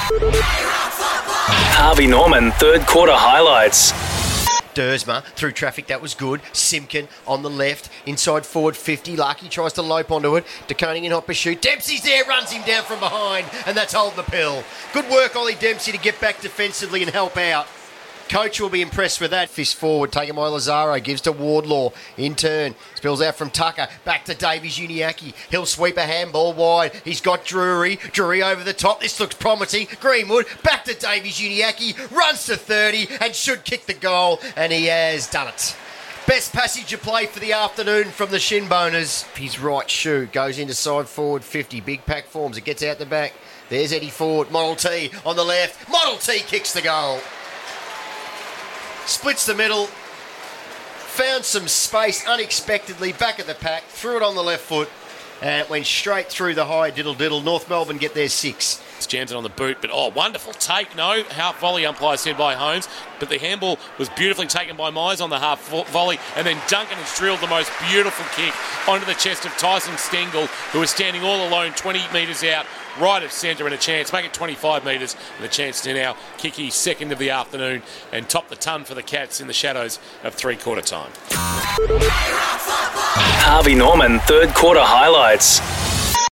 Harvey Norman, third quarter highlights. Dersma through traffic, that was good. Simkin on the left, inside forward 50. Larky tries to lope onto it. DeConing in hot pursuit. Dempsey's there, runs him down from behind, and that's holding the pill. Good work, Ollie Dempsey, to get back defensively and help out. Coach will be impressed with that. Fist forward, taken by Lazaro, gives to Wardlaw. In turn, spills out from Tucker, back to Davies Uniacke. He'll sweep a handball wide. He's got Drury. Drury over the top. This looks promising. Greenwood, back to Davies Uniacke. Runs to 30 and should kick the goal, and he has done it. Best passage of play for the afternoon from the Shinboners. His right shoe goes into side forward 50. Big pack forms. It gets out the back. There's Eddie Ford. Model T on the left. Model T kicks the goal. Splits the middle, found some space unexpectedly back at the pack, threw it on the left foot, and it went straight through the high diddle-diddle. North Melbourne get their 6. Jams it on the boot, but wonderful take. No, half volley, umpire said by Holmes, but the handball was beautifully taken by Myers on the half volley, and then Duncan has drilled the most beautiful kick onto the chest of Tyson Stengel, who was standing all alone 20 metres out, right of centre, and a chance, make it 25 metres, and a chance to now kick his second of the afternoon and top the ton for the Cats in the shadows of three-quarter time. Harvey Norman, third quarter highlights.